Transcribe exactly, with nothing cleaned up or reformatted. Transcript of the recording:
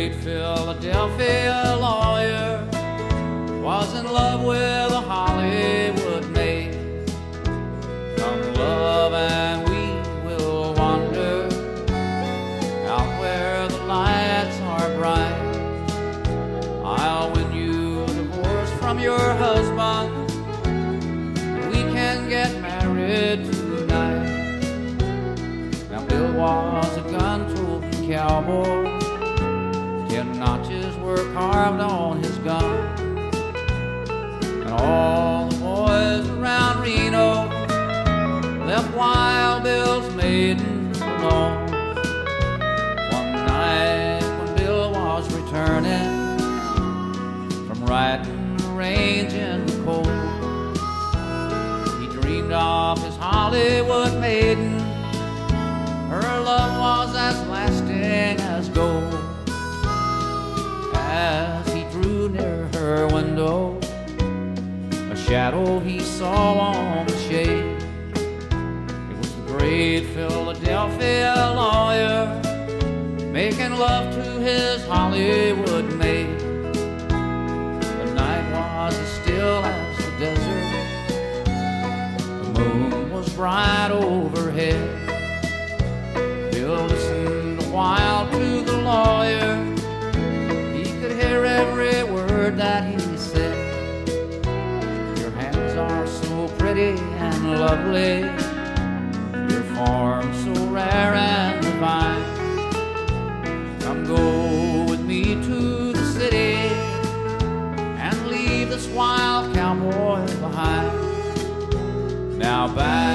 great Philadelphia lawyer was in love with a Hollywood maid. Come love and we will wander out where the lights are bright. I'll win you a divorce from your husband. We can get married tonight. Now Bill was a gun-toting cowboy. Ten notches were carved on his gun. And all the boys around Reno left Wild Bill's maiden alone. One night when Bill was returning from riding the range in the cold, he dreamed of his Hollywood maiden. Her love was as lasting as gold. As he drew near her window, a shadow he saw on the shade. It was the great Philadelphia lawyer making love to his Hollywood maid. The night was as still as the desert. The moon was bright overhead. Bill listened a while to the lawyer. He could hear every word that he said. Your hands are so pretty and lovely, your form so rare and divine. Come go with me to the city and leave this wild cowboy behind. Now back